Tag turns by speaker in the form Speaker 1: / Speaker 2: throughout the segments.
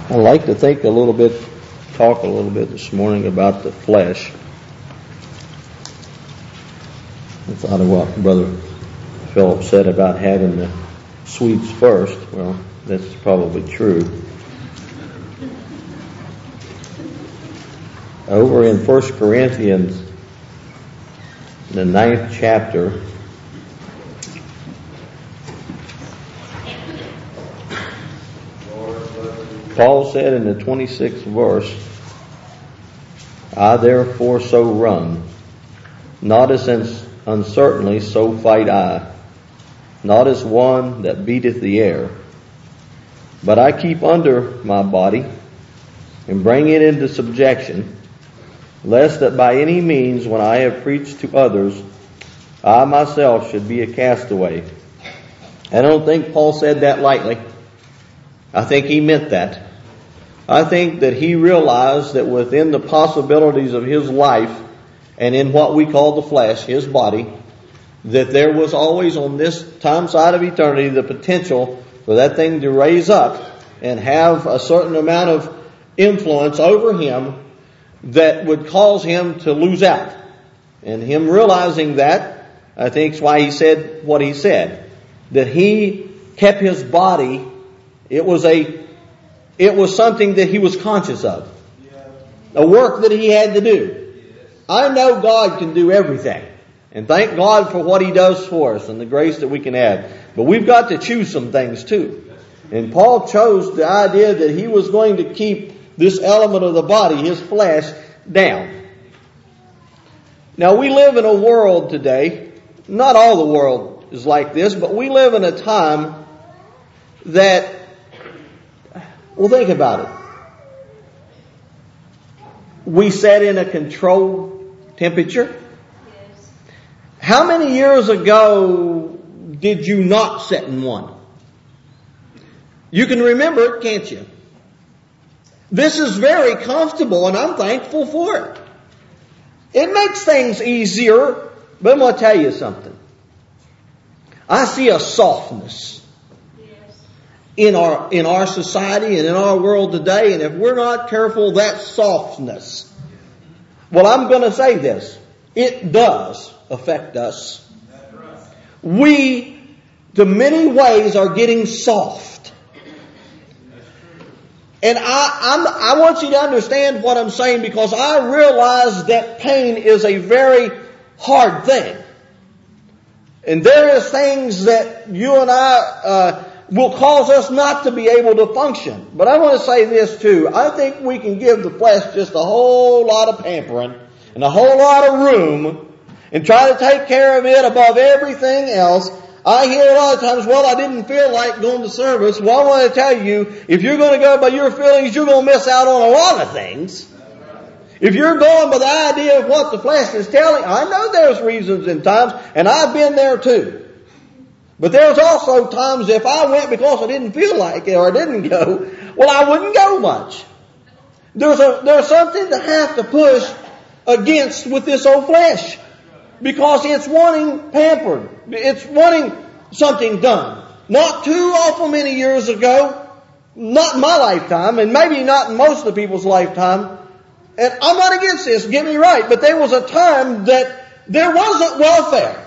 Speaker 1: I'd like to talk a little bit this morning about the flesh. I thought of what Brother Philip said about having the sweets first. Well, that's probably true. Over in 1 Corinthians, the 9th chapter, Paul said in the 26th verse, I therefore so run, not as uncertainly so fight I, not as one that beateth the air, but I keep under my body and bring it into subjection, lest that by any means when I have preached to others, I myself should be a castaway. I don't think Paul said that lightly. I think he meant that. I think that he realized that within the possibilities of his life and in what we call the flesh, his body, that there was always on this time side of eternity the potential for that thing to raise up and have a certain amount of influence over him that would cause him to lose out. And him realizing that, I think is why he said what he said. That he kept his body, it was something that he was conscious of. A work that he had to do. I know God can do everything. And thank God for what He does for us and the grace that we can have. But we've got to choose some things too. And Paul chose the idea that he was going to keep this element of the body, his flesh, down. Now we live in a world today, not all the world is like this, but we live in a time that, well, think about it. We set in a controlled temperature.
Speaker 2: Yes.
Speaker 1: How many years ago did you not set in one? You can remember it, can't you? This is very comfortable and I'm thankful for it. It makes things easier, but I'm going to tell you something. I see a softness in our society and in our world today, and if we're not careful, that softness. Well, I'm going to say this. It does affect us. We, to many ways, are getting soft. And I want you to understand what I'm saying, because I realize that pain is a very hard thing. And there is things that you and I will cause us not to be able to function. But I want to say this too. I think we can give the flesh just a whole lot of pampering and a whole lot of room and try to take care of it above everything else. I hear a lot of times, well, I didn't feel like going to service. Well, I want to tell you, if you're going to go by your feelings, you're going to miss out on a lot of things. If you're going by the idea of what the flesh is telling, I know there's reasons and times, and I've been there too. But there's also times if I went because I didn't feel like it or I didn't go, well, I wouldn't go much. There's something to have to push against with this old flesh. Because it's wanting pampered. It's wanting something done. Not too awful many years ago, not in my lifetime, and maybe not in most of the people's lifetime. And I'm not against this, get me right, but there was a time that there wasn't welfare.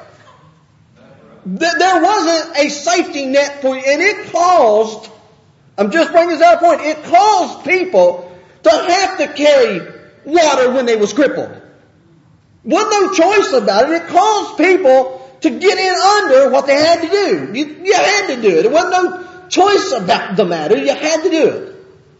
Speaker 1: There wasn't a safety net for you, and it caused, I'm just bringing this out a point, it caused people to have to carry water when they was crippled. Wasn't no choice about it. It caused people to get in under what they had to do. You had to do it. There wasn't no choice about the matter. You had to do it.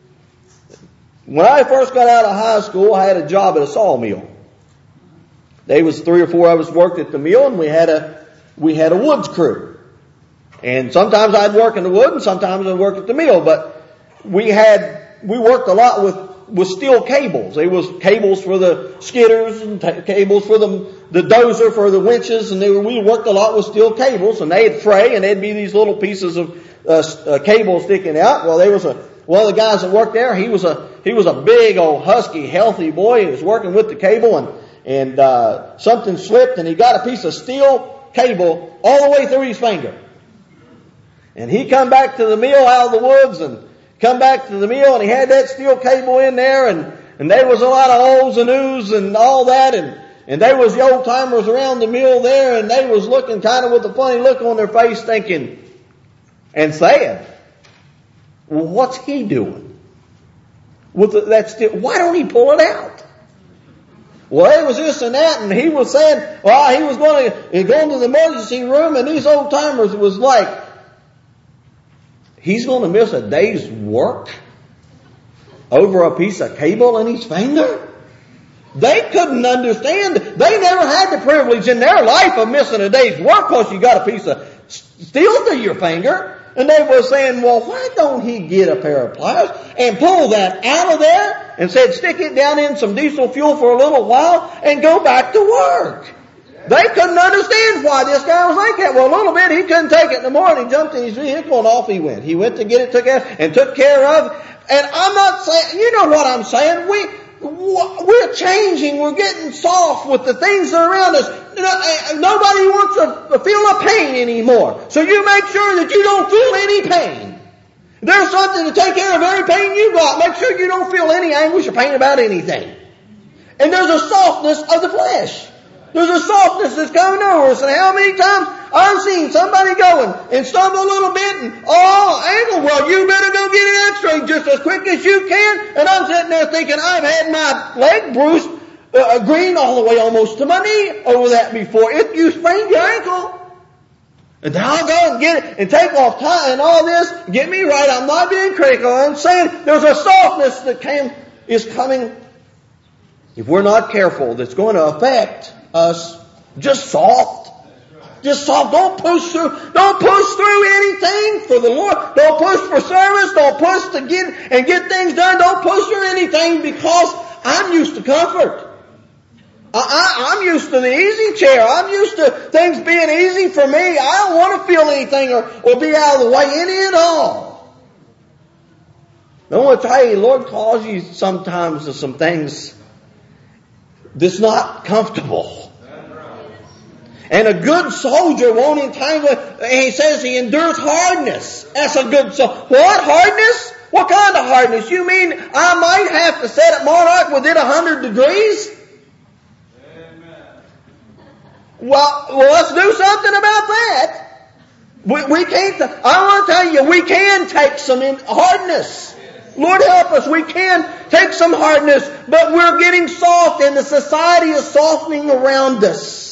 Speaker 1: When I first got out of high school, I had a job at a sawmill. There was 3 or 4 of us worked at the mill, and we had a woods crew. And sometimes I'd work in the wood, and sometimes I'd work at the mill. But we worked a lot with steel cables. There was cables for the skidders and cables for the dozer for the winches, and we worked a lot with steel cables, and they'd fray, and there'd be these little pieces of cable sticking out. Well, there was one of the guys that worked there. He was a big old husky, healthy boy. He was working with the cable, and something slipped, and he got a piece of steel cable all the way through his finger. And he come back to the mill out of the woods and come back to the mill, and he had that steel cable in there, and there was a lot of ohs and oohs and all that, and there was the old timers around the mill there, and they was looking kind of with a funny look on their face, thinking and saying, well, what's he doing with that steel? Why don't he pull it out? Well, it was this and that, and he was saying, well, he was going to go into the emergency room, and these old timers was like, he's going to miss a day's work over a piece of cable in his finger? They couldn't understand. They never had the privilege in their life of missing a day's work because you got a piece of steel through your finger. And they were saying, well, why don't he get a pair of pliers and pull that out of there and said, stick it down in some diesel fuel for a little while and go back to work. They couldn't understand why this guy was like that. Well, a little bit, he couldn't take it in the morning. He jumped in his vehicle and off he went. He went to get it took care of. And I'm not saying, you know what I'm saying. We're changing. We're getting soft with the things that are around us. Nobody wants to feel a pain anymore. So you make sure that you don't feel any pain. There's something to take care of every pain you got. Make sure you don't feel any anguish or pain about anything. And there's a softness of the flesh. There's a softness that's coming over us. And how many times I've seen somebody going and stumble a little bit and, ankle, well, you better go get an x-ray just as quick as you can. And I'm sitting there thinking, I've had my leg bruised, green all the way almost to my knee over that before. If you sprained your ankle. And then I'll go and get it and take off time and all this. Get me right. I'm not being critical. I'm saying there's a softness that is coming. If we're not careful, that's going to affect us. Just soft. Just soft. Don't push through. Don't push through anything for the Lord. Don't push for service. Don't push to get things done. Don't push through anything because I'm used to comfort. I'm used to the easy chair. I'm used to things being easy for me. I don't want to feel anything or be out of the way any at all. I want to tell you, the Lord calls you sometimes to some things that's not comfortable. And a good soldier won't entangle, and he says he endures hardness. That's a good soldier. What hardness? What kind of hardness? You mean I might have to sit at Monarch within 100 degrees? Well, let's do something about that. We can't, I want to tell you, we can take some hardness. Lord help us, we can take some hardness, but we're getting soft and the society is softening around us.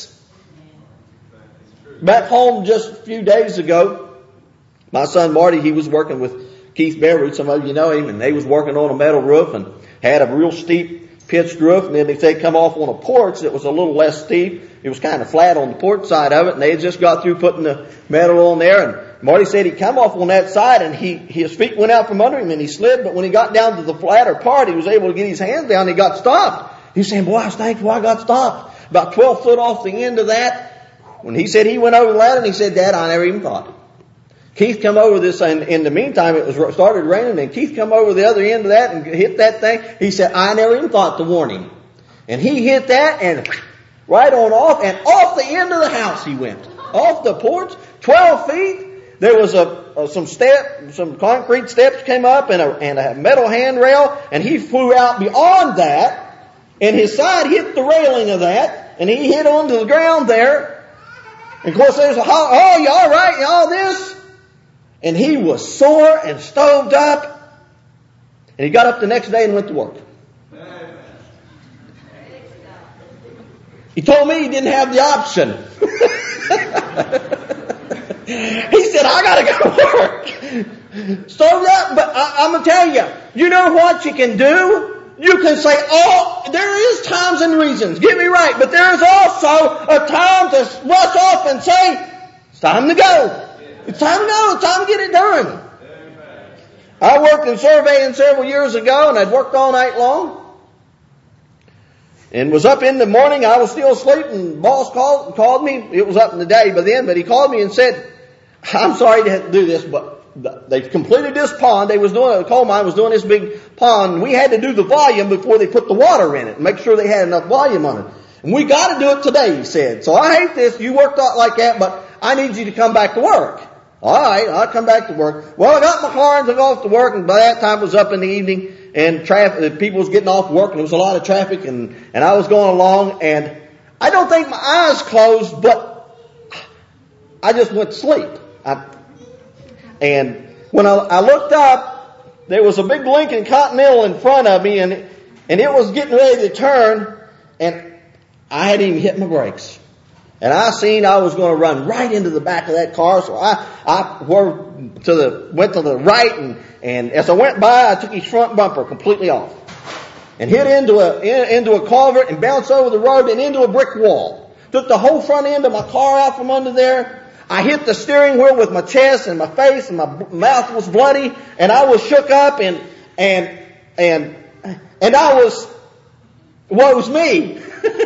Speaker 1: Back home just a few days ago, my son Marty, he was working with Keith Bearroot, some of you know him, and they was working on a metal roof and had a real steep pitched roof, and then they said come off on a porch that was a little less steep. It was kind of flat on the porch side of it, and they had just got through putting the metal on there, and Marty said he come off on that side, and his feet went out from under him, and he slid, but when he got down to the flatter part, he was able to get his hands down, and he got stopped. He was saying, boy, I was thankful I got stopped. About 12 foot off the end of that. When he said he went over the ladder, and he said, Dad, I never even thought. Keith come over this, and in the meantime, it started raining, and Keith come over the other end of that and hit that thing. He said, I never even thought to warn him. And he hit that, and right on off, and off the end of the house he went. Off the porch, 12 feet. There was some concrete steps came up, and a metal handrail, and he flew out beyond that, and his side hit the railing of that, and he hit onto the ground there. And of course there's a holler, oh, you all right, you all this? And he was sore and stoved up. And he got up the next day and went to work. He told me he didn't have the option. He said, I got to go to work. Stoved up, but I'm going to tell you, you know what you can do? You can say, there is times and reasons. Get me right. But there is also a time to rush off and say, it's time to go. It's time to go. It's time to get it done. I worked in surveying several years ago, and I'd worked all night long. And was up in the morning. I was still asleep, and boss called me. It was up in the day by then, but he called me and said, I'm sorry to have to do this, but they've completed this pond. The coal mine was doing this big pond. We had to do the volume before they put the water in it and make sure they had enough volume on it. And we got to do it today, he said. So I hate this. You worked out like that, but I need you to come back to work. All right, I'll come back to work. Well, I got my car and took off to work, and by that time it was up in the evening, and people was getting off work, and there was a lot of traffic, and I was going along, and I don't think my eyes closed, but I just went to sleep. And when I looked up, there was a big Lincoln Continental in front of me, and it was getting ready to turn, and I hadn't even hit my brakes. And I seen I was going to run right into the back of that car, so I went to the right, and as I went by, I took his front bumper completely off, and hit into a culvert and bounced over the road and into a brick wall. Took the whole front end of my car out from under there. I hit the steering wheel with my chest and my face, and my mouth was bloody, and I was shook up, and I was, woe's me.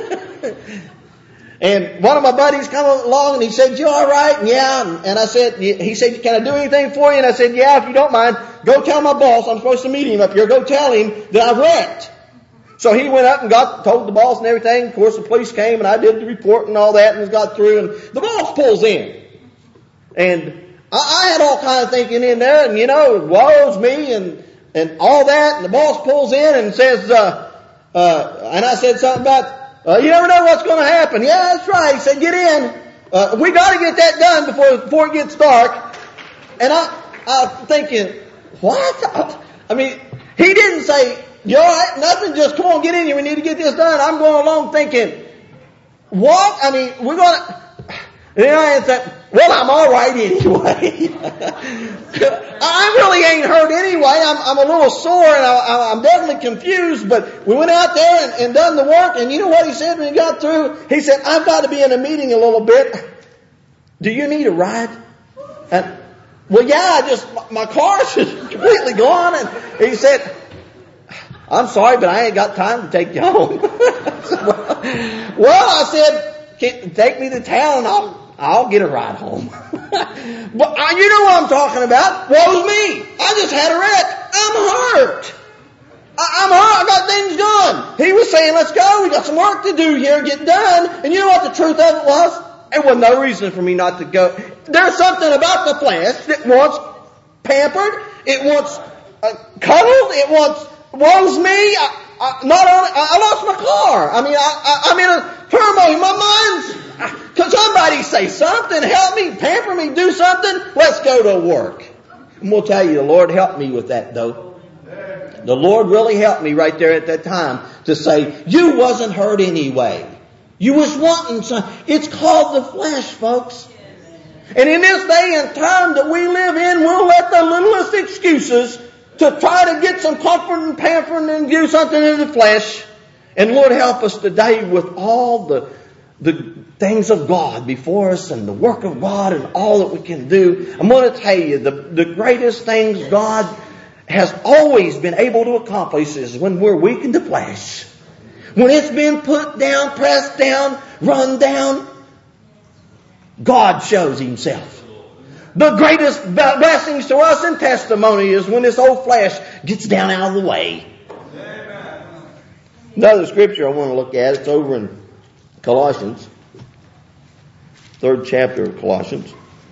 Speaker 1: And one of my buddies come along and he said, "You all right?" And yeah. And I said, he said, "Can I do anything for you?" And I said, "Yeah, if you don't mind, go tell my boss, I'm supposed to meet him up here. Go tell him that I wrecked." So he went up and told the boss and everything. Of course, the police came and I did the report and all that and got through. And the boss pulls in. And I had all kind of thinking in there, and woe's me and all that. And the boss pulls in and says, and I said something about, "You never know what's going to happen." "Yeah, that's right." He said, "Get in. We got to get that done before it gets dark." And I'm thinking, what? I mean, he didn't say, "You all right? Nothing. Just come on, get in here. We need to get this done." I'm going along thinking, what? I mean, we're going to. And I said, "Well, I'm all right anyway." I really ain't hurt anyway. I'm a little sore and I'm definitely confused, but we went out there and done the work, and you know what he said when he got through? He said, "I've got to be in a meeting a little bit. Do you need a ride?" And, "Well, yeah, my car's just completely gone." And he said, "I'm sorry, but I ain't got time to take you home." Well, I said, "Take me to town and I'll get a ride home." But you know what I'm talking about. Woe's me. I just had a wreck. I'm hurt. I'm hurt. I got things done. He was saying, "Let's go. We got some work to do here. Get done." And you know what the truth of it was? There was no reason for me not to go. There's something about the flesh that wants pampered. It wants cuddled. It wants, woe's me. I lost my car. I mean, I'm in a turmoil. My mind's, can somebody say something? Help me, pamper me, do something? Let's go to work. I'm going to tell you, the Lord helped me with that, though. The Lord really helped me right there at that time to say, you wasn't hurt anyway. You was wanting something. It's called the flesh, folks. And in this day and time that we live in, we'll let the littlest excuses to try to get some comfort and pampering and do something in the flesh. And Lord, help us today with all the things of God before us and the work of God and all that we can do. I'm going to tell you, the greatest things God has always been able to accomplish is when we're weak in the flesh. When it's been put down, pressed down, run down, God shows Himself. The greatest blessings to us in testimony is when this old flesh gets down out of the way. Another scripture I want to look at, it's over in Colossians, 3rd chapter of Colossians.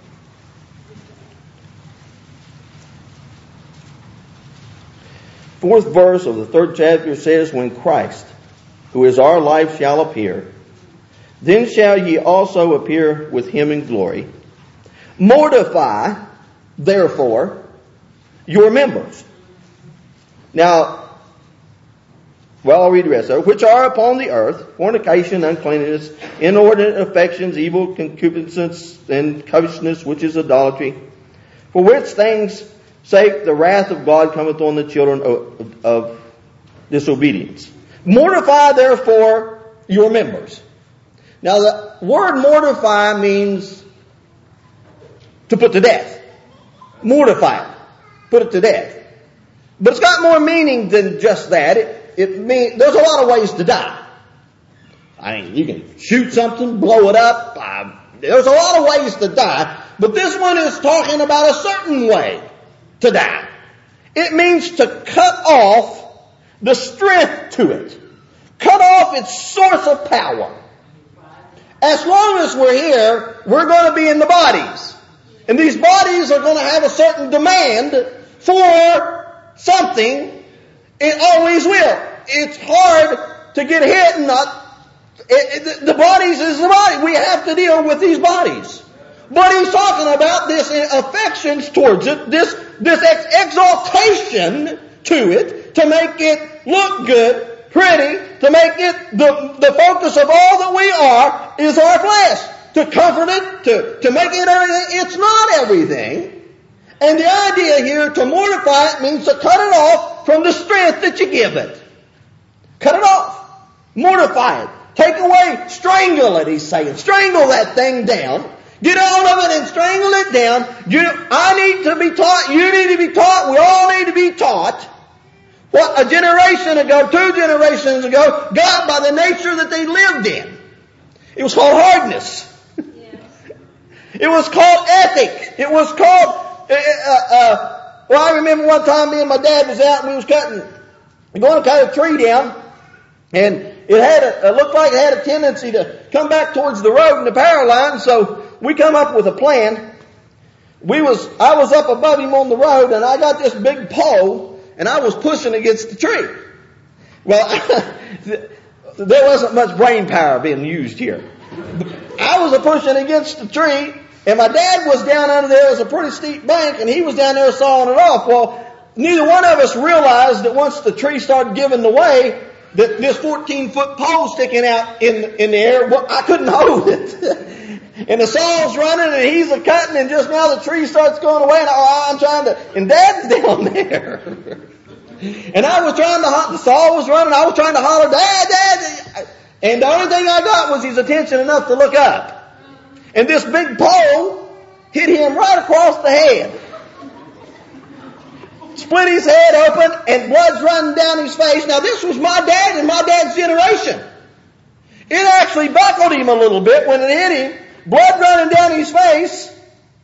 Speaker 1: Fourth verse of the 3rd chapter says, "When Christ, who is our life, shall appear, then shall ye also appear with Him in glory. Mortify, therefore, your members." Now, well, I'll read the rest of it. "Which are upon the earth, fornication, uncleanness, inordinate affections, evil concupiscence, and covetousness, which is idolatry. For which things sake the wrath of God cometh on the children of disobedience. Mortify, therefore, your members." Now, the word mortify means to put to death. Mortify it. Put it to death. But it's got more meaning than just that. It means there's a lot of ways to die. I mean, you can shoot something, blow it up. There's a lot of ways to die. But this one is talking about a certain way to die. It means to cut off the strength to it. Cut off its source of power. As long as we're here, we're going to be in the bodies.
Speaker 2: And these bodies are going to have a certain demand for something. It always will. It's hard to get hit and not... the bodies is the body. We have to deal with these bodies. But he's talking about this affections towards it, this exaltation to it, to make it look good, pretty, to make it the focus of all that we are is our flesh. To comfort it, to make it everything. It's not everything. And the idea here, to mortify it, means to cut it off from the strength that you give it. Cut it off. Mortify it. Take away, strangle it, he's saying. Strangle that thing down. Get hold of it and strangle it down. I need to be taught. You need to be taught. We all need to be taught what a generation ago, 2 generations ago, got by the nature that they lived in. It was called hardness. It was called ethic. It was called, well, I remember one time me and my dad was out and we was going to cut a tree down, and it looked like it had a tendency to come back towards the road and the power line, so we come up with a plan. I was up above him on the road, and I got this big pole, and I was pushing against the tree. Well, there wasn't much brain power being used here. I was pushing against the tree, and my dad was down under there. It was a pretty steep bank, and he was down there sawing it off. Well, neither one of us realized that once the tree started giving way, that this 14-foot pole sticking out in the air, well, I couldn't hold it. And the saw's running, and he's a-cutting, and just now the tree starts going away, and I'm trying to, and Dad's down there. And I was trying to, the saw was running, I was trying to holler, Dad, Dad. And the only thing I got was his attention enough to look up. And this big pole hit him right across the head. Split his head open, and blood's running down his face. Now this was my dad and my dad's generation. It actually buckled him a little bit when it hit him. Blood running down his face.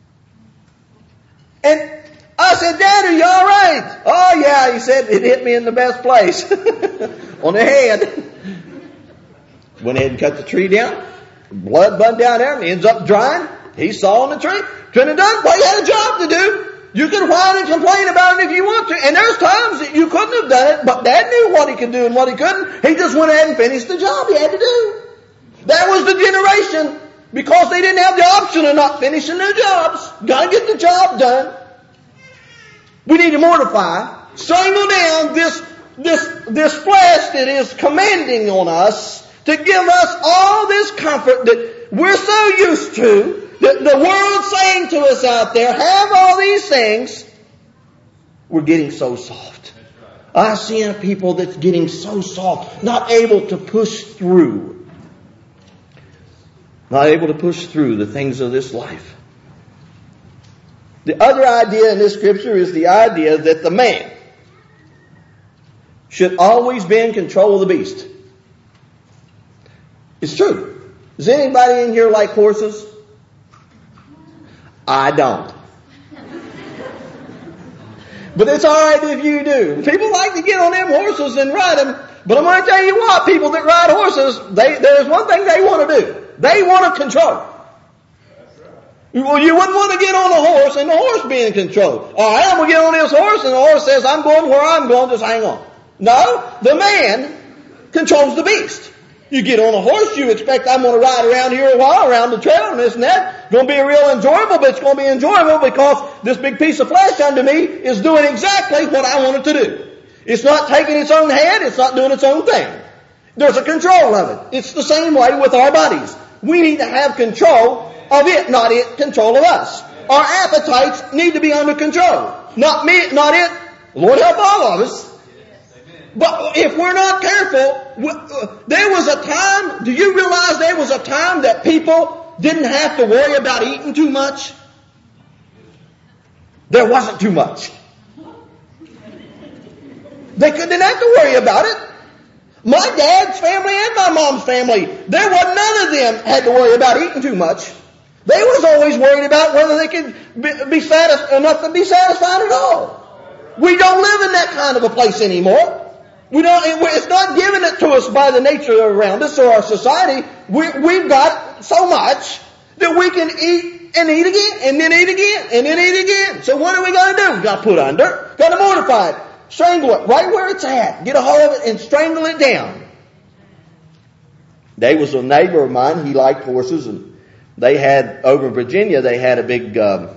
Speaker 2: And I said, Dad, are you all right? Oh yeah, he said, it hit me in the best place. On the head. Went ahead and cut the tree down. Blood run down there, and he ends up drying. He's sawing the tree. Couldn't have done it, but he had a job to do. You can whine and complain about it if you want to. And there's times that you couldn't have done it, but Dad knew what he could do and what he couldn't. He just went ahead and finished the job he had to do. That was the generation, because they didn't have the option of not finishing their jobs. Gotta get the job done. We need to mortify, strangle down this flesh that is commanding on us to give us all this comfort that we're so used to. The world's saying to us out there, have all these things. We're getting so soft. I see people that's getting so soft, not able to push through. Not able to push through the things of this life. The other idea in this scripture is the idea that the man should always be in control of the beast. It's true. Does anybody in here like horses? I don't. But it's alright if you do. People like to get on them horses and ride them. But I'm going to tell you what, people that ride horses, there's one thing they want to do. They want to control. Well, you wouldn't want to get on a horse and the horse be in control. Alright, I'm going to get on this horse, and the horse says, I'm going where I'm going, just hang on. No, the man controls the beast. You get on a horse, you expect, I'm going to ride around here a while, around the trail and this and that. It's going to be real enjoyable, but it's going to be enjoyable because this big piece of flesh under me is doing exactly what I want it to do. It's not taking its own head, it's not doing its own thing. There's a control of it. It's the same way with our bodies. We need to have control of it, not it control of us. Our appetites need to be under control. Not me, not it. Lord help all of us. But if we're not careful, there was a time, do you realize there was a time that people didn't have to worry about eating too much? There wasn't too much. They didn't have to worry about it. My dad's family and my mom's family, there wasn't none of them had to worry about eating too much. They was always worried about whether they could be enough to be satisfied at all. We don't live in that kind of a place anymore. It's not given it to us by the nature around us or our society. We've got so much that we can eat and eat again, and then eat again, and then eat again. So what are we going to do? We've got to put under, got to mortify it, strangle it right where it's at, get a hold of it and strangle it down. There was a neighbor of mine, he liked horses, and they had, over in Virginia, they had a big,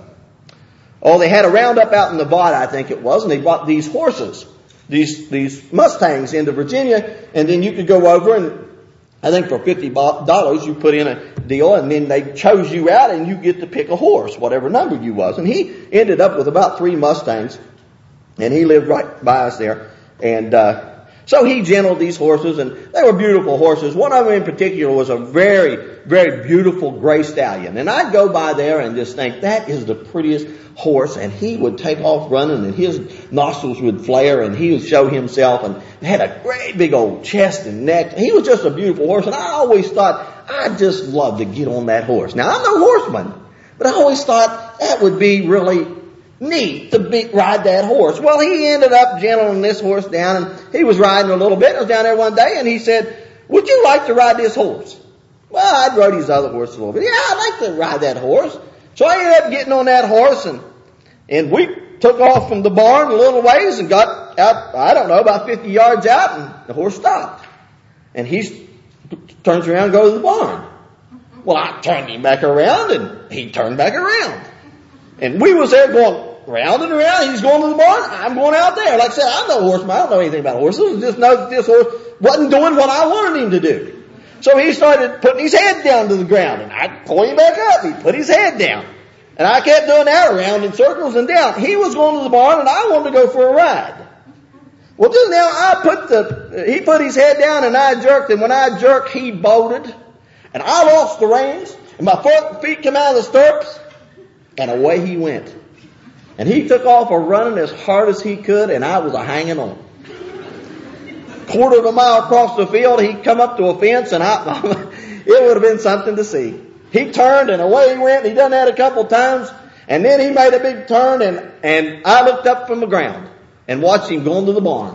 Speaker 2: they had a roundup out in Nevada, I think it was, and they brought these horses, these Mustangs into Virginia, and then you could go over and I think for $50 you put in a deal, and then they chose you out and you get to pick a horse, whatever number you was. And he ended up with about 3 Mustangs, and he lived right by us there. And so he gentled these horses, and they were beautiful horses. One of them in particular was a very, very beautiful gray stallion. And I'd go by there and just think, that is the prettiest horse. And he would take off running, and his nostrils would flare, and he would show himself, and had a great big old chest and neck. He was just a beautiful horse, and I always thought, I'd just love to get on that horse. Now, I'm no horseman, but I always thought that would be really neat to ride that horse. Well, he ended up gentling this horse down, and he was riding a little bit. I was down there one day, and he said, would you like to ride this horse? Well, I'd rode his other horse a little bit. Yeah, I'd like to ride that horse. So I ended up getting on that horse, and we took off from the barn a little ways and got out, I don't know, about 50 yards out, and the horse stopped. And he turns around and goes to the barn. Well, I turned him back around, and he turned back around. And we was there going round and around. He's going to the barn. I'm going out there. Like I said, I'm no horseman. I don't know anything about horses. I just know that this horse wasn't doing what I wanted him to do. So he started putting his head down to the ground, and I'd pull him back up. He'd put his head down. And I kept doing that around in circles and down. He was going to the barn, and I wanted to go for a ride. Well, just now he put his head down, and I jerked, and when I jerked, he bolted, and I lost the reins, and my feet came out of the stirrups, and away he went. And he took off running as hard as he could, and I was hanging on. Quarter of a mile across the field, he'd come up to a fence, and it would have been something to see. He turned, and away he went. He done that a couple times, and then he made a big turn, and I looked up from the ground and watched him going to the barn.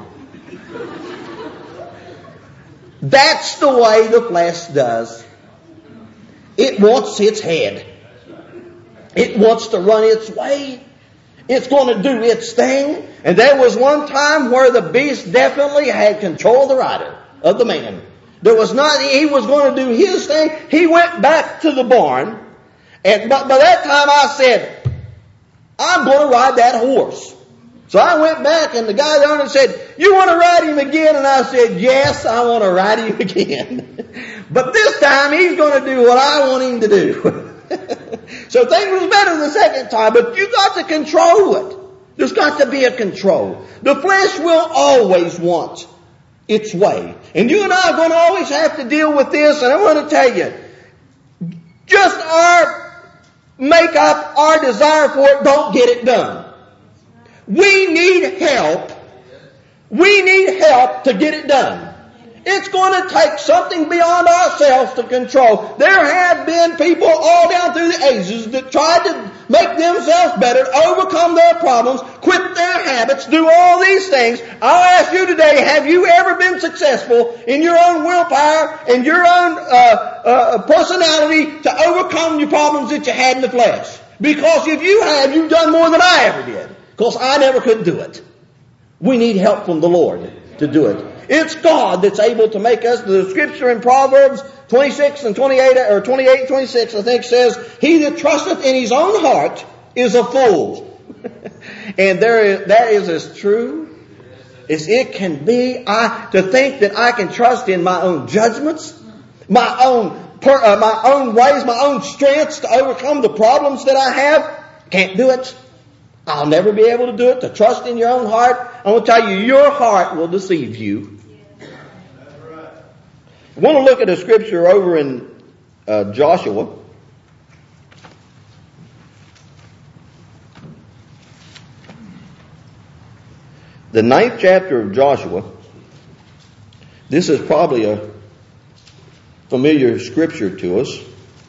Speaker 2: That's the way the flesh does. It wants its head. It wants to run its way. It's going to do its thing. And there was one time where the beast definitely had control of the rider, of the man. He was going to do his thing. He went back to the barn. But by that time I said, I'm going to ride that horse. So I went back, and the guy there said, you want to ride him again? And I said, yes, I want to ride him again. But this time he's going to do what I want him to do. So things was better the second time, but you got to control it. There's got to be a control. The flesh will always want its way. And you and I are going to always have to deal with this, and I want to tell you, just make up our desire for it, don't get it done. We need help. We need help to get it done. It's going to take something beyond ourselves to control. There have been people all down through the ages that tried to make themselves better, overcome their problems, quit their habits, do all these things. I'll ask you today, have you ever been successful in your own willpower and your own personality to overcome your problems that you had in the flesh? Because if you have, you've done more than I ever did. Because I never could do it. We need help from the Lord to do it. It's God that's able to make us. The scripture in Proverbs 26 and 28, or 28 and 26, I think says, he that trusteth in his own heart is a fool. And that is as true as it can be. To think that I can trust in my own judgments, my own ways, my own strengths to overcome the problems that I have, can't do it. I'll never be able to do it. To trust in your own heart, I want to tell you, your heart will deceive you. I want to look at a scripture over in Joshua. The 9th chapter of Joshua. This is probably a familiar scripture to us.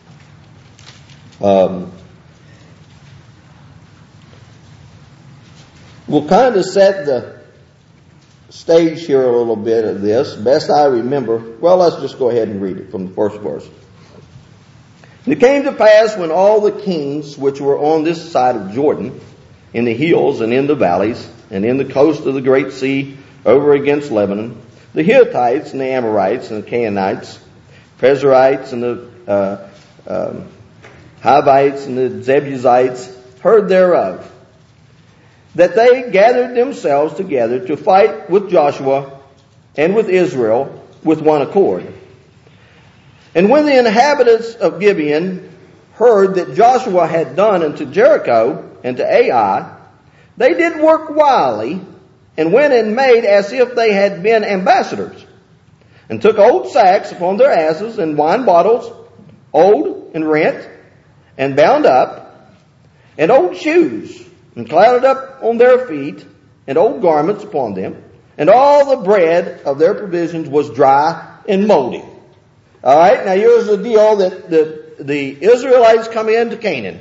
Speaker 2: We'll kind of set the stage here a little bit of this. Best I remember. Well, let's just go ahead and read it from the first verse. It came to pass when all the kings which were on this side of Jordan, in the hills and in the valleys, and in the coast of the great sea over against Lebanon, the Hittites and the Amorites and the Canaanites, Perizzites and the Hivites and the Jebusites heard thereof, that they gathered themselves together to fight with Joshua and with Israel with one accord. And when the inhabitants of Gibeon heard that Joshua had done unto Jericho and to Ai, they did work wily, and went and made as if they had been ambassadors, and took old sacks upon their asses, and wine bottles, old and rent, and bound up, and old shoes, and clouded up on their feet, and old garments upon them, and all the bread of their provisions was dry and moldy. All right, now here's the deal that the Israelites come into Canaan.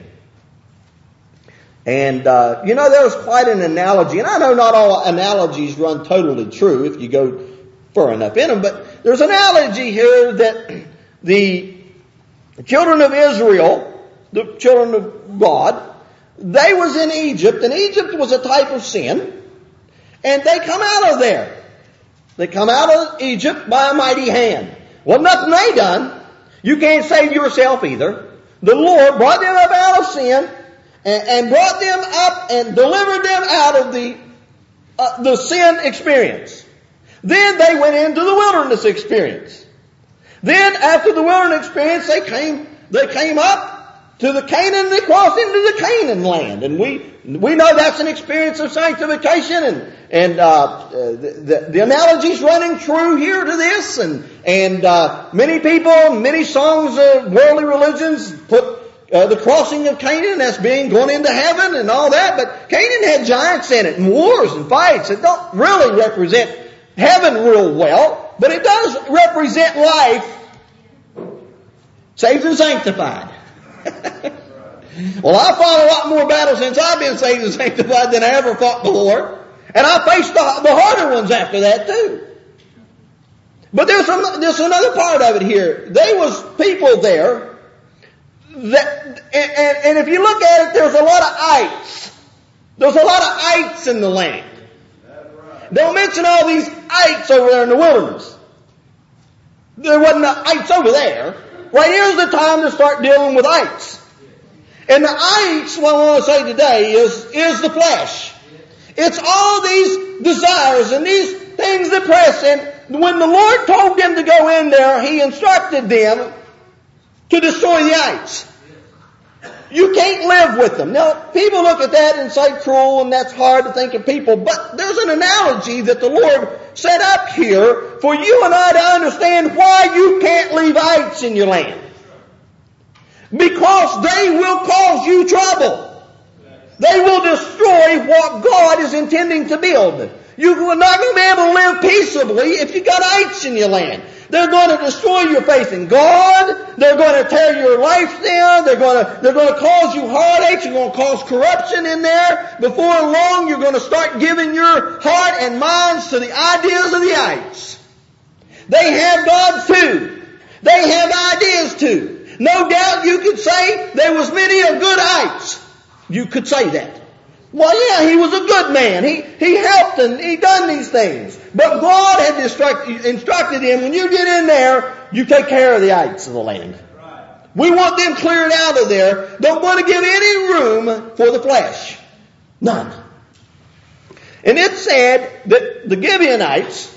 Speaker 2: And, there's quite an analogy, and I know not all analogies run totally true if you go far enough in them, but there's an analogy here that the children of Israel, the children of God, they was in Egypt, and Egypt was a type of sin, and they come out of there. They come out of Egypt by a mighty hand. Well, nothing they done. You can't save yourself either. The Lord brought them up out of sin and brought them up and delivered them out of the sin experience. Then they went into the wilderness experience. Then after the wilderness experience, they came up to the Canaan, they crossed into the Canaan land. And we know that's an experience of sanctification, and the analogy's running true here to this, and many people, many songs of worldly religions put the crossing of Canaan as being going into heaven and all that, but Canaan had giants in it and wars and fights. It don't really represent heaven real well, but it does represent life saved and sanctified. Well, I fought a lot more battles since I've been saved and sanctified than I ever fought before. And I faced the harder ones after that too. But there's another part of it here. There was people there that, and if you look at it, there's a lot of ites. There's a lot of ites in the land. Don't mention all these ites over there in the wilderness. There wasn't no ites over there. Right here's the time to start dealing with ites. And the ites, what I want to say today is the flesh. It's all these desires and these things that press. And when the Lord told them to go in there, He instructed them to destroy the ites. You can't live with them. Now, people look at that and say cruel, and that's hard to think of people. But there's an analogy that the Lord set up here for you and I to understand why you can't leave ites in your land. Because they will cause you trouble. They will destroy what God is intending to build. You're not going to be able to live peaceably if you got ites in your land. They're going to destroy your faith in God. They're going to tear your life down. They're going to cause you heartaches. You're going to cause corruption in there. Before long, you're going to start giving your heart and minds to the ideas of the ites. They have God too. They have ideas too. No doubt you could say there was many a good ites. You could say that. Well, yeah, he was a good man. He helped and he done these things. But God had instructed him, when you get in there, you take care of the ites of the land. We want them cleared out of there. Don't want to give any room for the flesh. None. And it said that the Gibeonites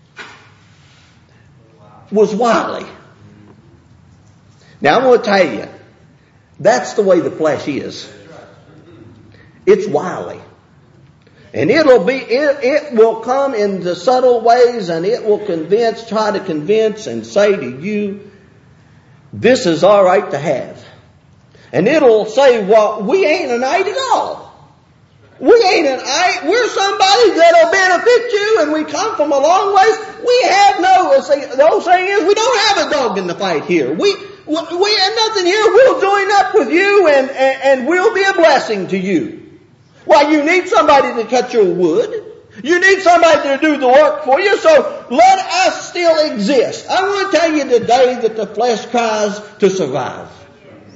Speaker 2: was wily. Now I'm going to tell you, that's the way the flesh is. It's wily. And it will come in the subtle ways, and it will try to convince and say to you, this is all right to have. And it'll say, well, we ain't an ite at all. We ain't an ite. We're somebody that'll benefit you, and we come from a long ways. We have the old saying is, we don't have a dog in the fight here. We have nothing here. We'll join up with you, and we'll be a blessing to you. Well, you need somebody to cut your wood. You need somebody to do the work for you, so let us still exist. I want to tell you today that the flesh cries to survive.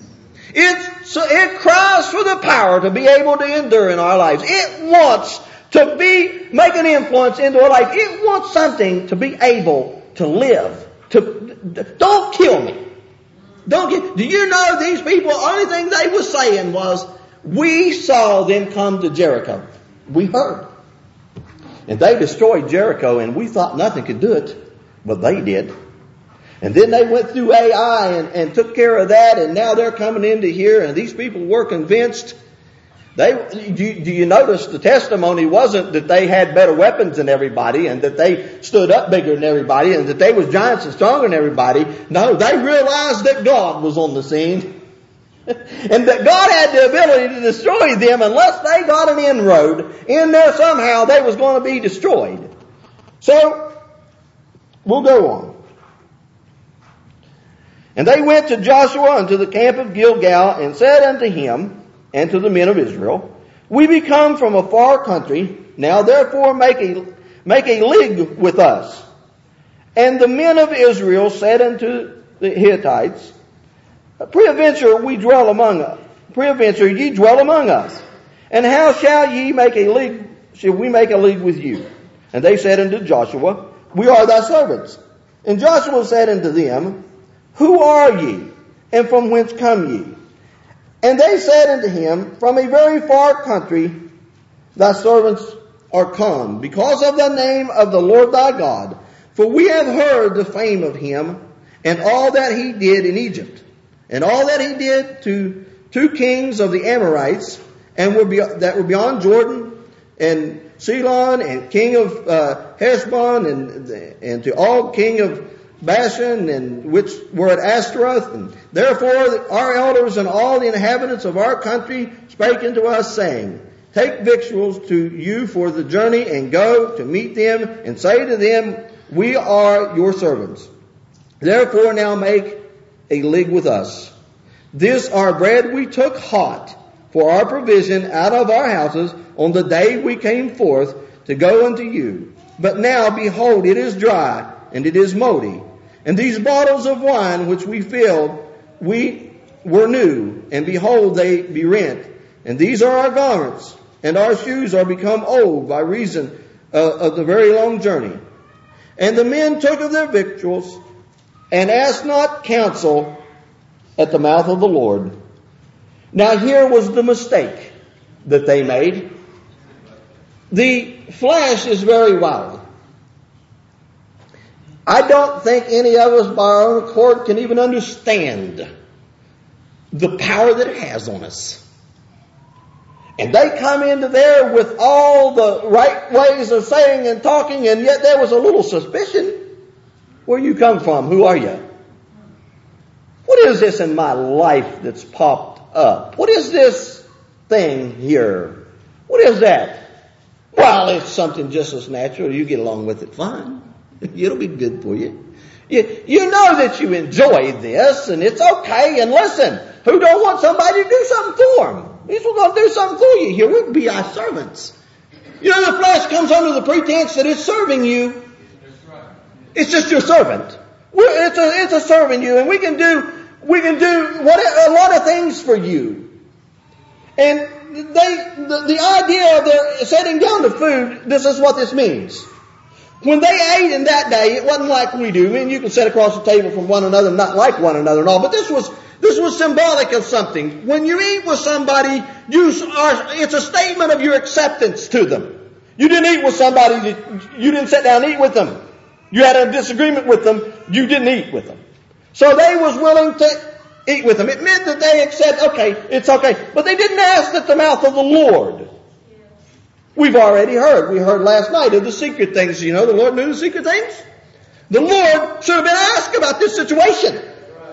Speaker 2: It cries for the power to be able to endure in our lives. It wants to make an influence into our life. It wants something to be able to live. Don't kill me. Do you know these people, the only thing they were saying was, we saw them come to Jericho. We heard. And they destroyed Jericho, and we thought nothing could do it, but they did. And then they went through Ai and took care of that, and now they're coming into here, and these people were convinced. Do you notice the testimony wasn't that they had better weapons than everybody, and that they stood up bigger than everybody, and that they was giants and stronger than everybody. No, they realized that God was on the scene. And that God had the ability to destroy them unless they got an inroad in there somehow, they was going to be destroyed. So, we'll go on. And they went to Joshua unto the camp of Gilgal, and said unto him, and to the men of Israel, we be come from a far country, now therefore make a league with us. And the men of Israel said unto the Hittites, Peradventure ye dwell among us. And how shall ye make a league, shall we make a league with you? And they said unto Joshua, we are thy servants. And Joshua said unto them, who are ye? And from whence come ye? And they said unto him, from a very far country thy servants are come, because of the name of the Lord thy God. For we have heard the fame of him, and all that he did in Egypt, and all that he did to 2 kings of the Amorites, and that were beyond Jordan, and Sihon, and king of Heshbon, and to all king of Bashan, and which were at Ashtaroth. And therefore our elders and all the inhabitants of our country spake unto us, saying, take victuals to you for the journey, and go to meet them, and say to them, we are your servants. Therefore now make a league with us. This our bread we took hot for our provision out of our houses on the day we came forth to go unto you. But now, behold, it is dry, and it is moldy. And these bottles of wine which we filled, we were new, and behold, they be rent. And these are our garments, and our shoes are become old by reason of the very long journey. And the men took of their victuals, and asked not counsel at the mouth of the Lord. Now here was the mistake that they made. The flesh is very wild. I don't think any of us by our own accord can even understand the power that it has on us. And they come into there with all the right ways of saying and talking, and yet there was a little suspicion. Where you come from? Who are you? What is this in my life that's popped up? What is this thing here? What is that? Well, it's something just as natural. You get along with it fine. It'll be good for you. You know that you enjoy this, and it's okay. And listen, who don't want somebody to do something for them? He's going to do something for you. Here we'll be our servants. You know, the flesh comes under the pretense that it's serving you. It's just your servant. It's a serving you, and we can do a lot of things for you. And the idea of their setting down the food, this is what this means. When they ate in that day, it wasn't like we do. I mean, you can sit across the table from one another and not like one another and all, but this was symbolic of something. When you eat with somebody, it's a statement of your acceptance to them. You didn't eat with somebody, you didn't sit down and eat with them. You had a disagreement with them, you didn't eat with them. So they was willing to eat with them. It meant that they had said, okay, it's okay. But they didn't ask at the mouth of the Lord. We've already heard. We heard last night of the secret things. You know, the Lord knew the secret things. The Lord should have been asked about this situation.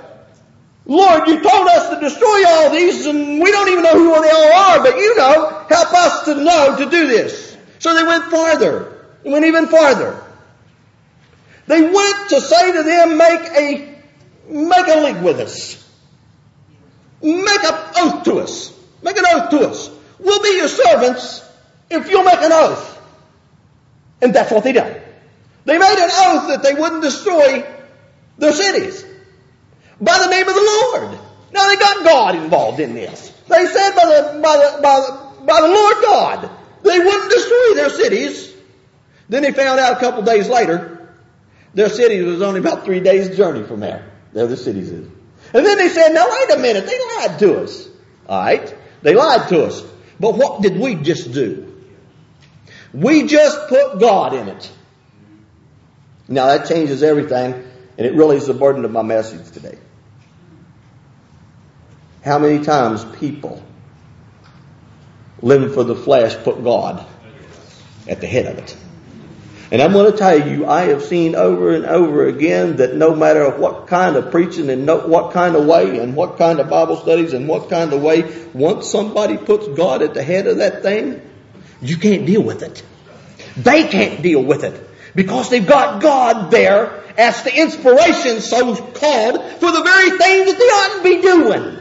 Speaker 2: Lord, you told us to destroy all these, and we don't even know who they all are, but you know, help us to know to do this. So they went farther. They went even farther. They went to say to them, make a league with us. Make an oath to us. Make an oath to us. We'll be your servants if you'll make an oath. And that's what they done. They made an oath that they wouldn't destroy their cities by the name of the Lord. Now they got God involved in this. They said by the Lord God, they wouldn't destroy their cities. Then they found out a couple days later, their city was only about 3 days' journey from there. There the cities is. And then they said, now wait a minute, they lied to us. Alright? They lied to us. But what did we just do? We just put God in it. Now that changes everything, and it really is the burden of my message today. How many times people living for the flesh put God at the head of it? And I'm going to tell you, I have seen over and over again that no matter what kind of preaching and what kind of way and what kind of Bible studies and what kind of way, once somebody puts God at the head of that thing, you can't deal with it. They can't deal with it because they've got God there as the inspiration, so called, for the very thing that they ought to be doing.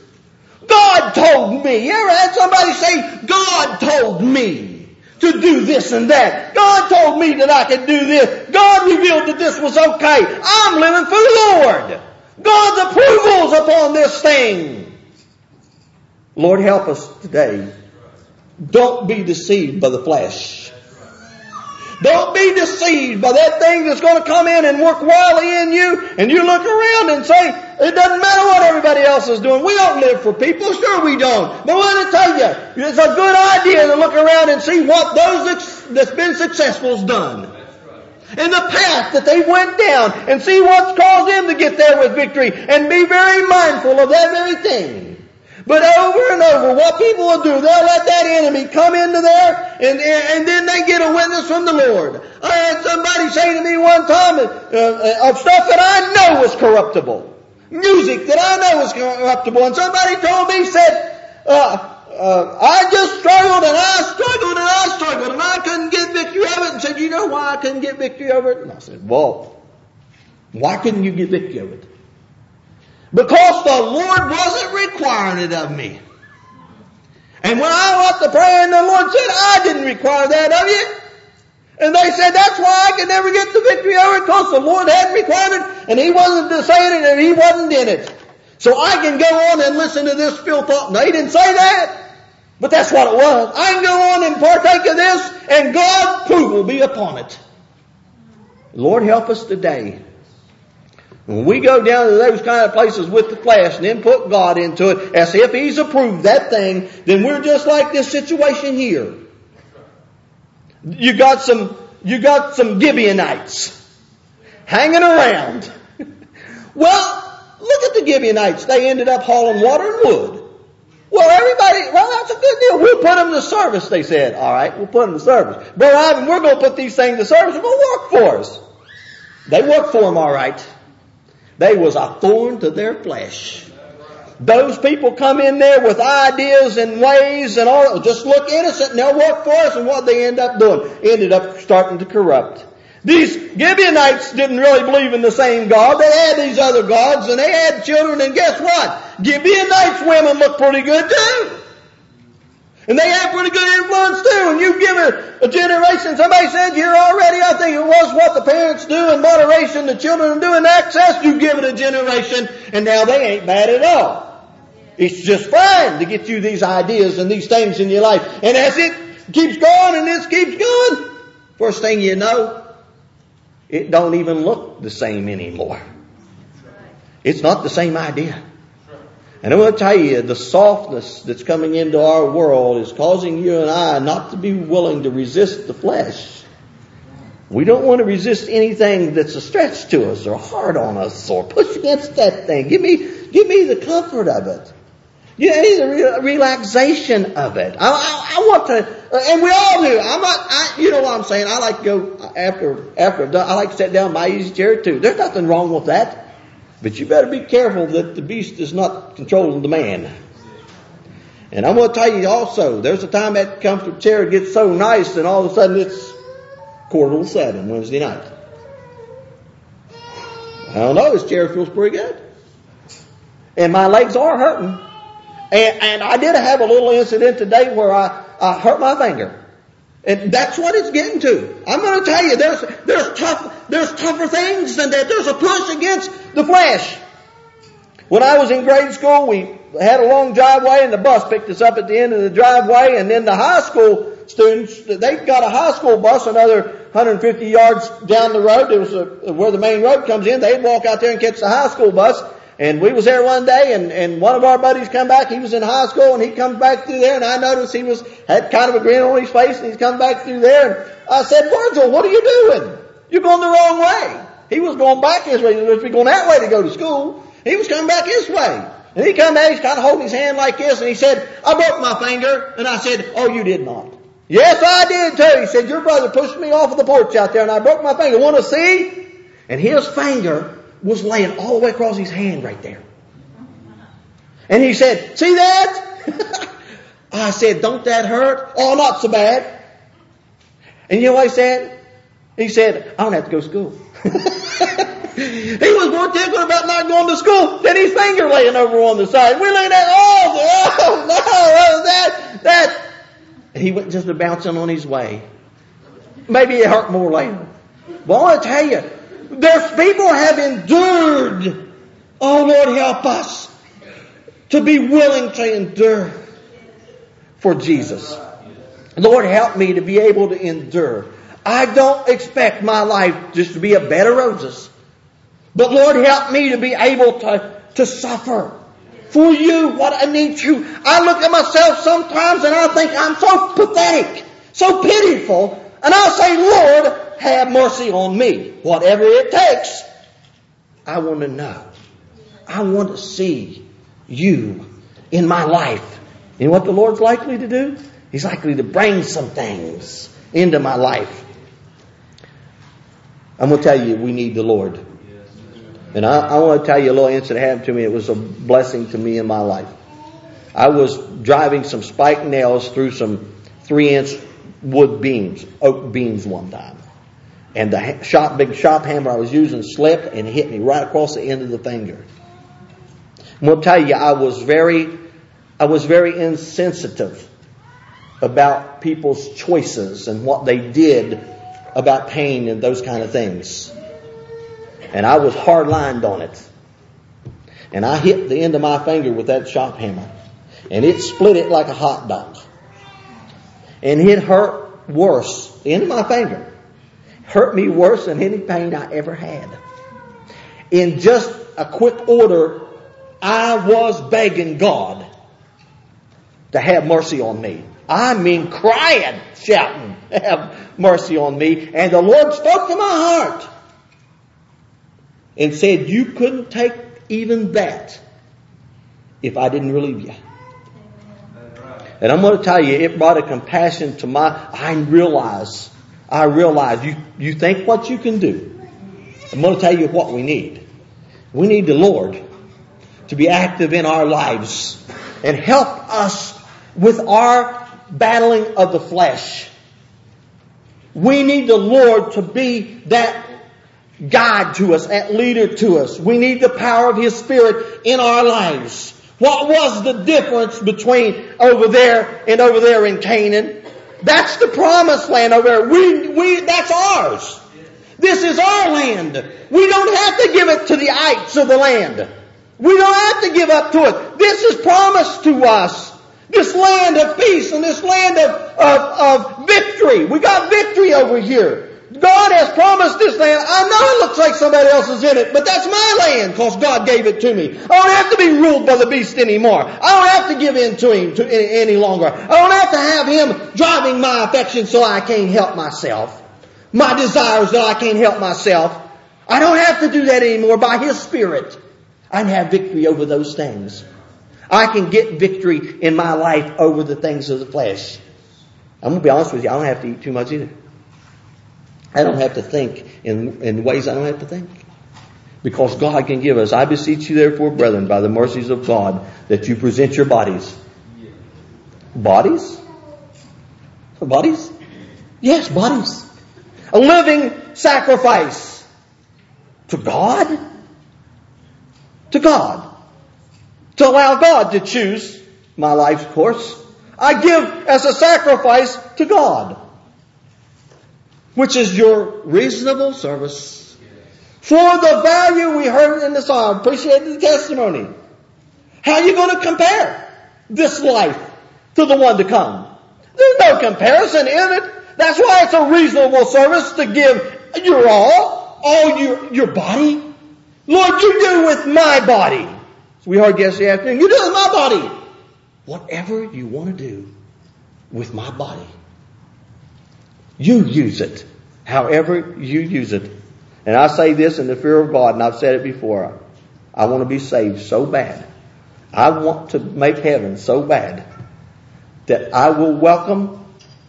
Speaker 2: God told me. You ever had somebody say, God told me to do this and that. God told me that I could do this. God revealed that this was okay. I'm living for the Lord. God's approval's upon this thing. Lord, help us today. Don't be deceived by the flesh. Don't be deceived by that thing that's going to come in and work wildly in you, and you look around and say, it doesn't matter what everybody else is doing. We don't live for people. Sure we don't. But I want to tell you, it's a good idea to look around and see what those that's been successful's done. And the path that they went down, and see what's caused them to get there with victory, and be very mindful of that very thing. But over and over, what people will do, they'll let that enemy come into there, and then they get a witness from the Lord. I had somebody say to me one time of stuff that I know was corruptible. Music that I know was corruptible. And somebody told me, said, I just struggled and I struggled and I struggled and I couldn't get victory of it. And said, you know why I couldn't get victory over it? And I said, well, why couldn't you get victory over it? Because the Lord wasn't requiring it of me. And when I went to pray and the Lord said, I didn't require that of you. And they said, that's why I could never get the victory over it, because the Lord hadn't required it and He wasn't saying it and He wasn't in it. So I can go on and listen to this filth. No, He didn't say that. But that's what it was. I can go on and partake of this and God's approval will be upon it. Lord, help us today. When we go down to those kind of places with the flesh and then put God into it as if He's approved that thing, then we're just like this situation here. You got some Gibeonites hanging around. Well, look at the Gibeonites. They ended up hauling water and wood. Well, that's a good deal. We'll put them to service, they said. All right, we'll put them to service. Brother Ivan, we're going to put these things to service. They're going to work for us. They worked for them, all right. They was a thorn to their flesh. Those people come in there with ideas and ways and all, just look innocent and they'll work for us, and what they end up doing? Ended up starting to corrupt. These Gibeonites didn't really believe in the same God. They had these other gods and they had children, and guess what? Gibeonites women look pretty good too. And they have pretty good influence too. And you give a generation, somebody said here already, I think it was what the parents do in moderation, the children do in excess, you give it a generation, and now they ain't bad at all. It's just fine to get you these ideas and these things in your life. And as it keeps going and this keeps going, first thing you know, it don't even look the same anymore. It's not the same idea. And I'm going to tell you, the softness that's coming into our world is causing you and I not to be willing to resist the flesh. We don't want to resist anything that's a stretch to us or hard on us or push against that thing. Give me the comfort of it. You need the relaxation of it. I want to, and we all do. You know what I'm saying? I like to go after I've done, I like to sit down in my easy chair too. There's nothing wrong with that. But you better be careful that the beast is not controlling the man. And I'm going to tell you also, there's a time that comfortable chair gets so nice and all of a sudden it's 6:45 Wednesday night. I don't know, this chair feels pretty good. And my legs are hurting. And I did have a little incident today where I hurt my finger. And that's what it's getting to. I'm going to tell you, there's tougher things than that. There's a push against the flesh. When I was in grade school, we had a long driveway and the bus picked us up at the end of the driveway, and then the high school students, they got a high school bus another 150 yards down the road. There was where the main road comes in. They'd walk out there and catch the high school bus. And we was there one day, and one of our buddies come back. He was in high school, and he comes back through there, and I noticed he had kind of a grin on his face, and he's come back through there. And I said, Virgil, what are you doing? You're going the wrong way. He was going back this way. He was supposed to be going that way to go to school. He was coming back this way. And he come back, he's kind of holding his hand like this, and he said, I broke my finger. And I said, oh, you did not. Yes, I did too. He said, your brother pushed me off of the porch out there, and I broke my finger. Want to see? And his finger was laying all the way across his hand right there. And he said, see that? I said, don't that hurt? Oh, not so bad. And you know what he said? He said, I don't have to go to school. He was more tickled about not going to school than his finger laying over on the side. We looked at, oh no, that. And he went just bouncing on his way. Maybe it hurt more later. But I want to tell you, there's people have endured. Oh, Lord, help us to be willing to endure for Jesus. Lord, help me to be able to endure. I don't expect my life just to be a bed of roses. But Lord, help me to be able to suffer for you what I need to. I look at myself sometimes and I think I'm so pathetic, so pitiful. And I'll say, Lord, have mercy on me. Whatever it takes. I want to know. I want to see you in my life. You know what the Lord's likely to do? He's likely to bring some things into my life. I'm going to tell you, we need the Lord. And I want to tell you a little incident that happened to me. It was a blessing to me in my life. I was driving some spiked nails through some 3-inch wood beams, oak beams one time. And the big shop hammer I was using slipped and hit me right across the end of the finger. I'm going to tell you, I was very insensitive about people's choices and what they did about pain and those kind of things. And I was hard-lined on it. And I hit the end of my finger with that shop hammer. And it split it like a hot dog. And it hurt worse. The end of my finger hurt me worse than any pain I ever had. In just a quick order, I was begging God to have mercy on me. I mean crying, shouting, have mercy on me. And the Lord spoke to my heart and said, you couldn't take even that if I didn't relieve you. And I'm going to tell you, it brought a compassion to I realize you think what you can do. I'm going to tell you what we need. We need the Lord to be active in our lives and help us with our battling of the flesh. We need the Lord to be that guide to us, that leader to us. We need the power of His Spirit in our lives. What was the difference between over there and over there in Canaan? That's the promised land over there. That's ours. This is our land. We don't have to give it to the ites of the land. We don't have to give up to it. This is promised to us. This land of peace and this land of victory. We got victory over here. God has promised this land. I know it looks like somebody else is in it, but that's my land because God gave it to me. I don't have to be ruled by the beast anymore. I don't have to give in to him any longer. I don't have to have him driving my affections so I can't help myself. My desires that I can't help myself. I don't have to do that anymore. By His Spirit, I can have victory over those things. I can get victory in my life over the things of the flesh. I'm going to be honest with you. I don't have to eat too much either. I don't have to think in ways I don't have to think. Because God can give us. I beseech you therefore, brethren, by the mercies of God, that you present your bodies. Bodies? Bodies? Yes, bodies. A living sacrifice. To God? To God. To allow God to choose my life's course. I give as a sacrifice to God. Which is your reasonable service. For the value we heard in the psalm. Appreciate the testimony. How are you going to compare this life to the one to come? There's no comparison in it. That's why it's a reasonable service to give your all your body. Lord, you do with my body. So we heard yesterday afternoon, you do with my body. Whatever you want to do with my body, you use it. However you use it. And I say this in the fear of God, and I've said it before. I want to be saved so bad. I want to make heaven so bad that I will welcome.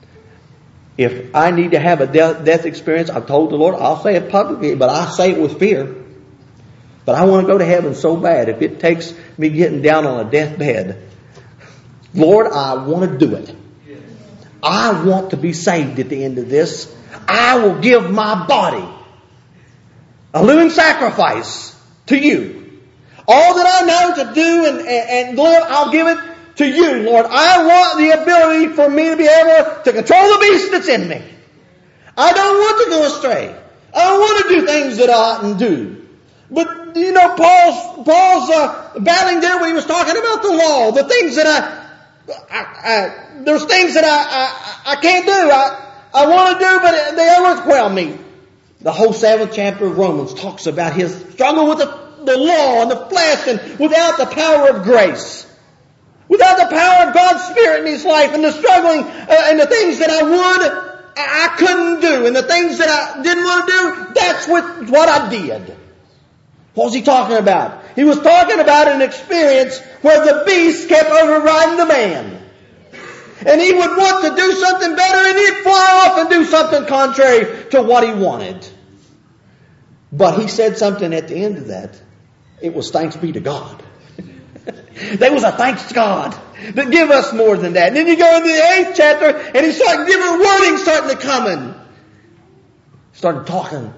Speaker 2: If I need to have a death experience, I've told the Lord, I'll say it publicly, but I say it with fear. But I want to go to heaven so bad. If it takes me getting down on a deathbed, Lord, I want to do it. I want to be saved at the end of this. I will give my body a living sacrifice to you. All that I know to do and Lord, I'll give it to you, Lord. I want the ability for me to be able to control the beast that's in me. I don't want to go astray. I don't want to do things that I oughtn't do. But, you know, Paul's battling there when he was talking about the law, the things that there's things that I can't do. I want to do, but they overwhelm me. The whole 7th chapter of Romans talks about his struggle with the law and the flesh and without the power of grace. Without the power of God's Spirit in his life and the struggling and the things that I couldn't do and the things that I didn't want to do, that's what I did. What was he talking about? He was talking about an experience where the beast kept overriding the man. And he would want to do something better and he'd fly off and do something contrary to what he wanted. But he said something at the end of that. It was thanks be to God. There was a thanks to God that give us more than that. And then you go into the 8th chapter and he started different wording starting to come in. Started talking.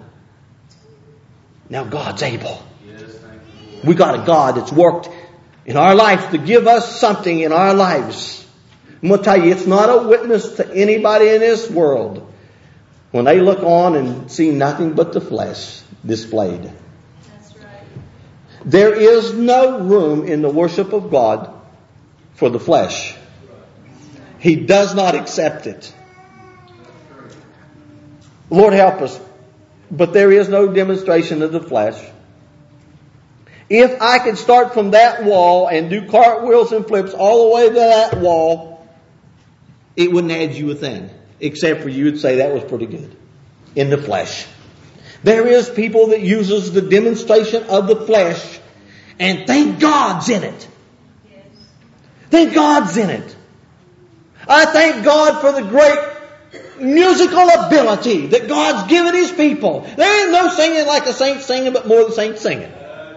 Speaker 2: Now God's able. We got a God that's worked in our life to give us something in our lives. I'm going to tell you, it's not a witness to anybody in this world when they look on and see nothing but the flesh displayed.
Speaker 3: That's right.
Speaker 2: There is no room in the worship of God for the flesh. He does not accept it. Lord help us. But there is no demonstration of the flesh. If I could start from that wall and do cartwheels and flips all the way to that wall, it wouldn't add you a thing. Except for you would say that was pretty good. In the flesh. There is people that uses the demonstration of the flesh and thank God's in it.
Speaker 3: Yes.
Speaker 2: Thank God's in it. I thank God for the great musical ability that God's given His people. There ain't no singing like the saints singing, but more the saints singing.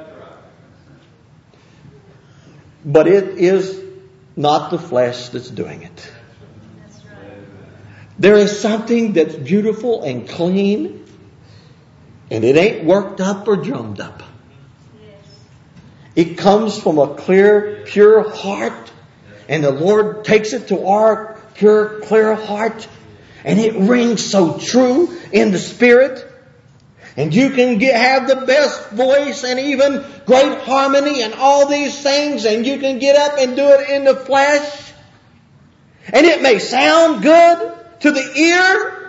Speaker 2: But it is not the flesh that's doing it.
Speaker 3: That's right.
Speaker 2: There is something that's beautiful and clean, and it ain't worked up or drummed up.
Speaker 3: Yes.
Speaker 2: It comes from a clear, pure heart, and the Lord takes it to our pure, clear heart, and it rings so true in the Spirit. And you can have the best voice and even great harmony and all these things, and you can get up and do it in the flesh. And it may sound good to the ear,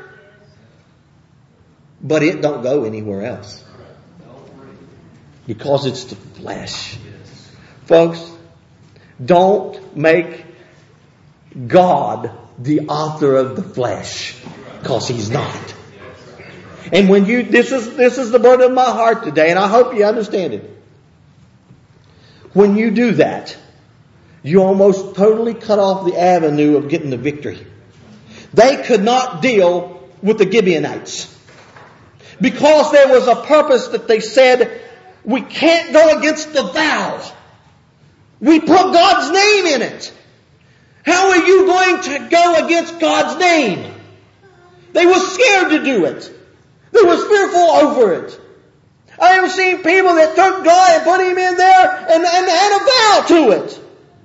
Speaker 2: but it don't go anywhere else. Because it's the flesh. Folks, don't make God the author of the flesh, because He's not. And when this is the burden of my heart today, and I hope you understand it. When you do that, you almost totally cut off the avenue of getting the victory. They could not deal with the Gibeonites. Because there was a purpose that they said, we can't go against the vow. We put God's name in it. How are you going to go against God's name? They were scared to do it. They were fearful over it. I have seen people that took God and put Him in there and had a vow to it.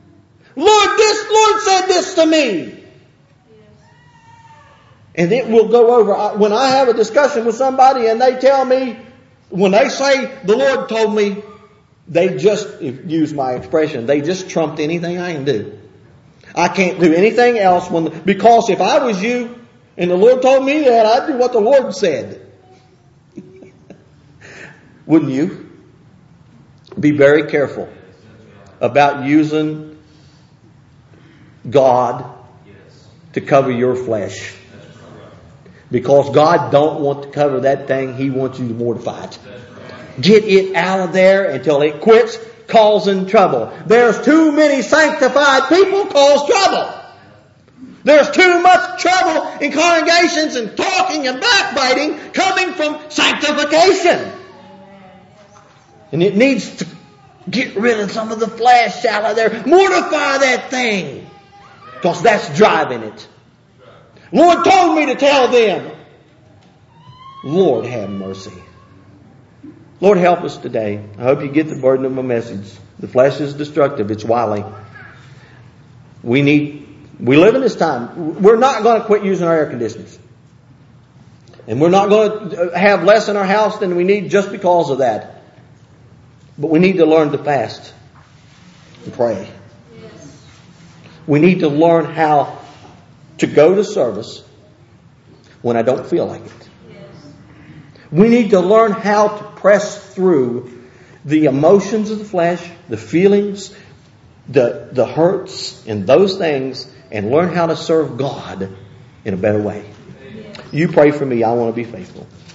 Speaker 2: Lord said this to me. And it will go over. When I have a discussion with somebody and they tell me, when they say, the Lord told me, they just, use my expression, they just trumped anything I can do. I can't do anything else because if I was you and the Lord told me that, I'd do what the Lord said. Wouldn't you? Be very careful about using God to cover your flesh. Because God don't want to cover that thing. He wants you to mortify it. Get it out of there until it quits causing trouble. There's too many sanctified people cause trouble. There's too much trouble in congregations and talking and backbiting coming from sanctification. And it needs to get rid of some of the flesh out of there. Mortify that thing. Because that's driving it. Lord told me to tell them. Lord have mercy. Lord help us today. I hope you get the burden of my message. The flesh is destructive. It's wily. We live in this time. We're not going to quit using our air conditioners. And we're not going to have less in our house than we need just because of that. But we need to learn to fast and pray.
Speaker 3: Yes.
Speaker 2: We need to learn how to go to service when I don't feel like it.
Speaker 3: Yes.
Speaker 2: We need to learn how to press through the emotions of the flesh, the feelings, the hurts, and those things, and learn how to serve God in a better way.
Speaker 3: Yes.
Speaker 2: You pray for me. I want to be faithful.